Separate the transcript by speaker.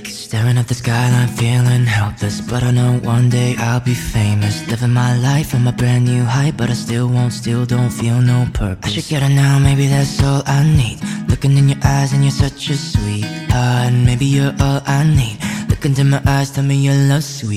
Speaker 1: Staring at the skyline, feeling helpless, but I know one day I'll be famous. Living my life from a brand new height, but I still won't, still don't feel no purpose. I should get it now, maybe that's all I need. Looking in your eyes and you're such a sweetheart. Maybe you're all I need. Look into my eyes, tell me your love's sweet.